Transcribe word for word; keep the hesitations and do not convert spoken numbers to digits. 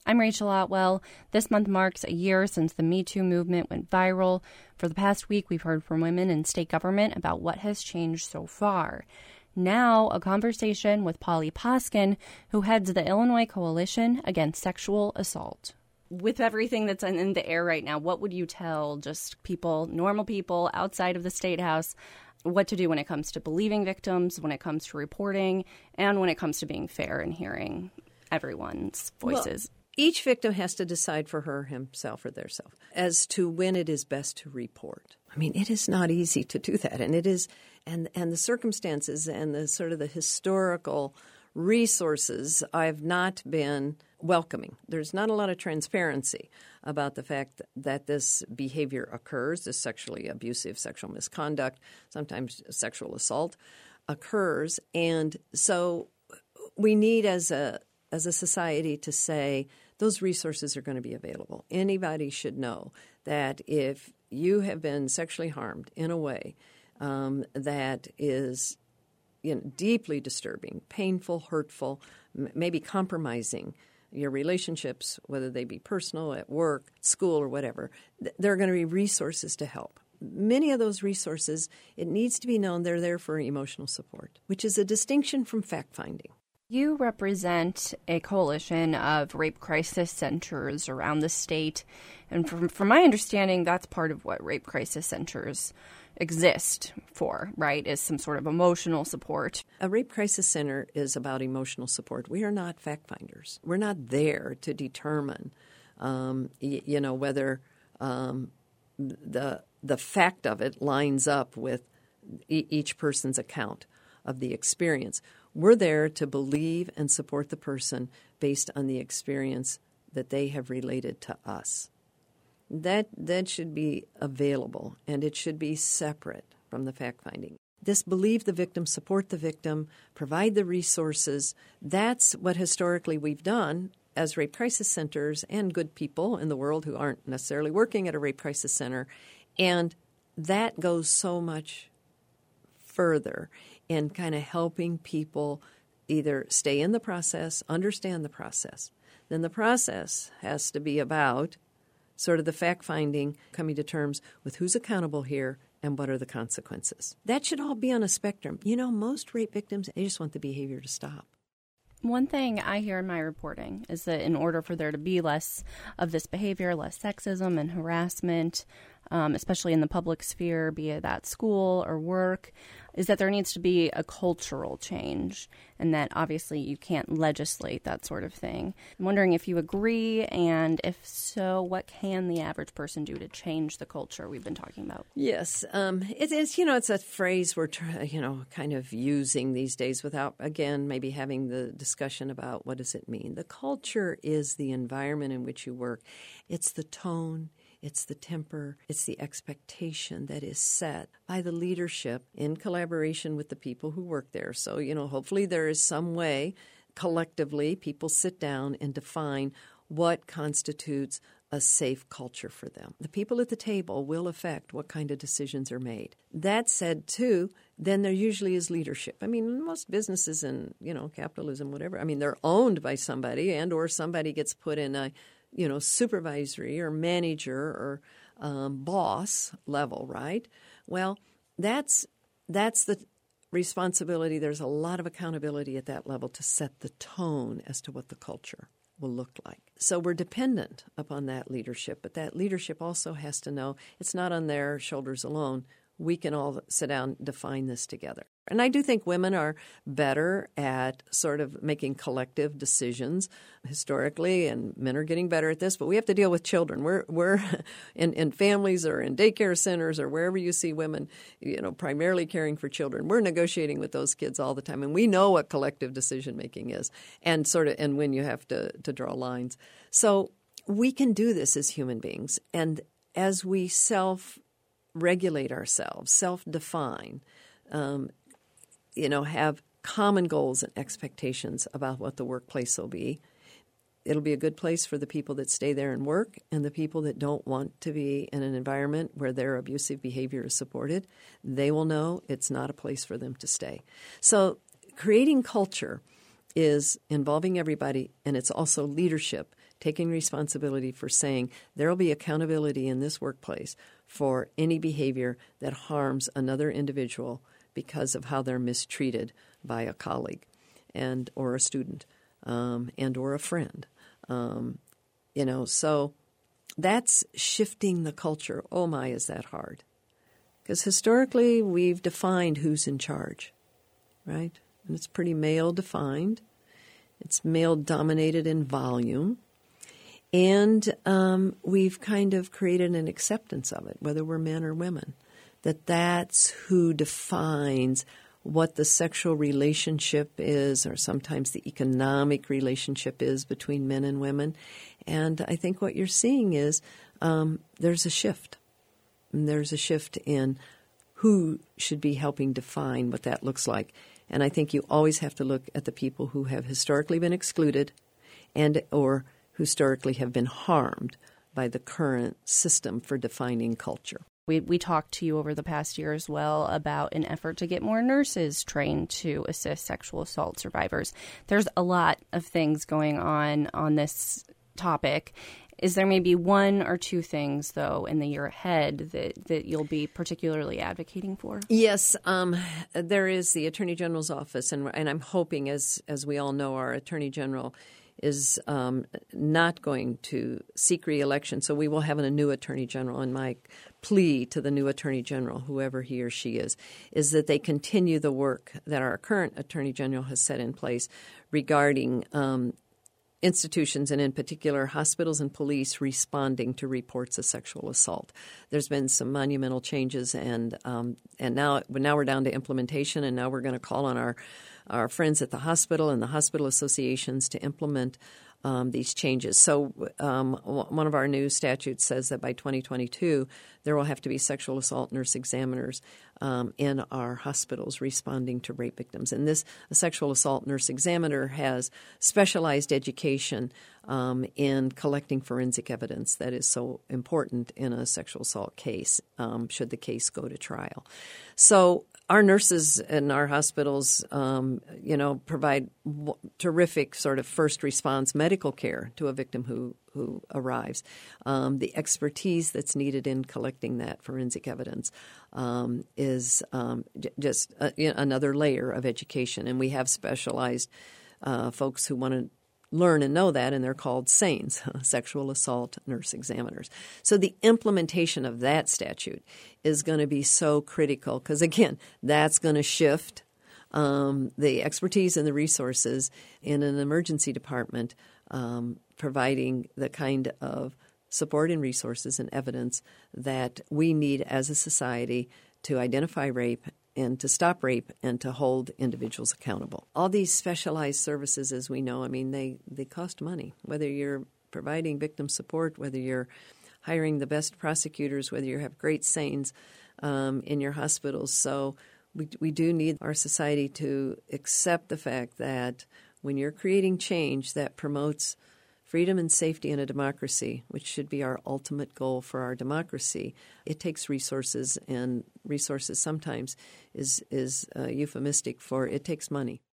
I'm Rachel Otwell. This month marks a year since the Me Too movement went viral. For the past week, we've heard from women in state government about what has changed so far. Now, a conversation with Polly Poskin, who heads the Illinois Coalition Against Sexual Assault. With everything that's in the air right now, what would you tell just people, normal people outside of the State House, what to do when it comes to believing victims, when it comes to reporting, and when it comes to being fair and hearing everyone's voices? Well, each victim has to decide for her, himself, or theirself as to when it is best to report. I mean, it is not easy to do that, and it is, and and the circumstances and the sort of the historical resources I've not been welcoming. There's not a lot of transparency about the fact that this behavior occurs, this sexually abusive sexual misconduct, sometimes sexual assault occurs, and so we need as a as a society to say those resources are going to be available. Anybody should know that if you have been sexually harmed in a way um, that is you know, deeply disturbing, painful, hurtful, m- maybe compromising your relationships, whether they be personal, at work, school, or whatever, th- there are going to be resources to help. Many of those resources, it needs to be known they're there for emotional support, which is a distinction from fact-finding. You represent a coalition of rape crisis centers around the state. And from, from my understanding, that's part of what rape crisis centers exist for, right, is some sort of emotional support. A rape crisis center is about emotional support. We are not fact finders. We're not there to determine, um, y- you know, whether um, the the fact of it lines up with e- each person's account of the experience. We're there to believe and support the person based on the experience that they have related to us. That that should be available, and it should be separate from the fact-finding. This believe the victim, support the victim, provide the resources, that's what historically we've done as rape crisis centers and good people in the world who aren't necessarily working at a rape crisis center. And that goes so much further in kind of helping people either stay in the process, understand the process. Then the process has to be about sort of the fact-finding, coming to terms with who's accountable here and what are the consequences. That should all be on a spectrum. You know, most rape victims, they just want the behavior to stop. One thing I hear in my reporting is that in order for there to be less of this behavior, less sexism and harassment, um, especially in the public sphere, be it at school or work, is that there needs to be a cultural change, and that obviously you can't legislate that sort of thing. I'm wondering if you agree, and if so, what can the average person do to change the culture we've been talking about? Yes. Um, it is, you know, it's a phrase we're, try, you know, kind of using these days without, again, maybe having the discussion about what does it mean. The culture is the environment in which you work. It's the tone. It's the temper, it's the expectation that is set by the leadership in collaboration with the people who work there. So, you know, hopefully there is some way collectively people sit down and define what constitutes a safe culture for them. The people at the table will affect what kind of decisions are made. That said, too, then there usually is leadership. I mean, most businesses and, you know, capitalism, whatever, I mean, they're owned by somebody and or somebody gets put in a you know, supervisory or manager or um, boss level, right? Well, that's that's the responsibility. There's a lot of accountability at that level to set the tone as to what the culture will look like. So we're dependent upon that leadership, but that leadership also has to know it's not on their shoulders alone. We can all sit down and define this together. And I do think women are better at sort of making collective decisions historically, and men are getting better at this, but we have to deal with children. We're we're in, in families or in daycare centers or wherever you see women, you know, primarily caring for children. We're negotiating with those kids all the time, and we know what collective decision making is and sort of and when you have to, to draw lines. So we can do this as human beings, and as we self regulate ourselves, self-define, um, you know, have common goals and expectations about what the workplace will be. It'll be a good place for the people that stay there and work, and the people that don't want to be in an environment where their abusive behavior is supported, they will know it's not a place for them to stay. So creating culture is involving everybody, and it's also leadership taking responsibility for saying there will be accountability in this workplace for any behavior that harms another individual because of how they're mistreated by a colleague and or a student um, and or a friend. Um, you know, so that's shifting the culture. Oh my, is that hard? Because historically we've defined who's in charge, right? And it's pretty male-defined. It's male-dominated in volume. And um, we've kind of created an acceptance of it, whether we're men or women, that that's who defines what the sexual relationship is, or sometimes the economic relationship is between men and women. And I think what you're seeing is um, there's a shift. And there's a shift in who should be helping define what that looks like. And I think you always have to look at the people who have historically been excluded and or historically have been harmed by the current system for defining culture. We we talked to you over the past year as well about an effort to get more nurses trained to assist sexual assault survivors. There's a lot of things going on on this topic. Is there maybe one or two things, though, in the year ahead that, that you'll be particularly advocating for? Yes, um, there is the Attorney General's office, and, and I'm hoping, as as we all know, our Attorney General is um, not going to seek re-election, so we will have a new Attorney General. And my plea to the new Attorney General, whoever he or she is, is that they continue the work that our current Attorney General has set in place regarding um, institutions, and in particular hospitals and police, responding to reports of sexual assault. There's been some monumental changes, and um, and now now we're down to implementation, and now we're going to call on our our friends at the hospital and the hospital associations to implement um, these changes. So um, one of our new statutes says that by twenty twenty-two, there will have to be sexual assault nurse examiners um, in our hospitals responding to rape victims. And this a sexual assault nurse examiner has specialized education um, in collecting forensic evidence that is so important in a sexual assault case, um, should the case go to trial. So our nurses in our hospitals, um, you know, provide w- terrific sort of first response medical care to a victim who, who arrives. Um, the expertise that's needed in collecting that forensic evidence um, is um, j- just a, you know, another layer of education. And we have specialized uh, folks who want to learn and know that, and they're called S A N Es, sexual assault nurse examiners. So the implementation of that statute is going to be so critical because, again, that's going to shift um, the expertise and the resources in an emergency department, um, providing the kind of support and resources and evidence that we need as a society to identify rape and to stop rape and to hold individuals accountable. All these specialized services, as we know, I mean, they, they cost money, whether you're providing victim support, whether you're hiring the best prosecutors, whether you have great S A N Es um, in your hospitals. So we, we do need our society to accept the fact that when you're creating change that promotes freedom and safety in a democracy, which should be our ultimate goal for our democracy, it takes resources, and resources sometimes is is uh, euphemistic for it takes money.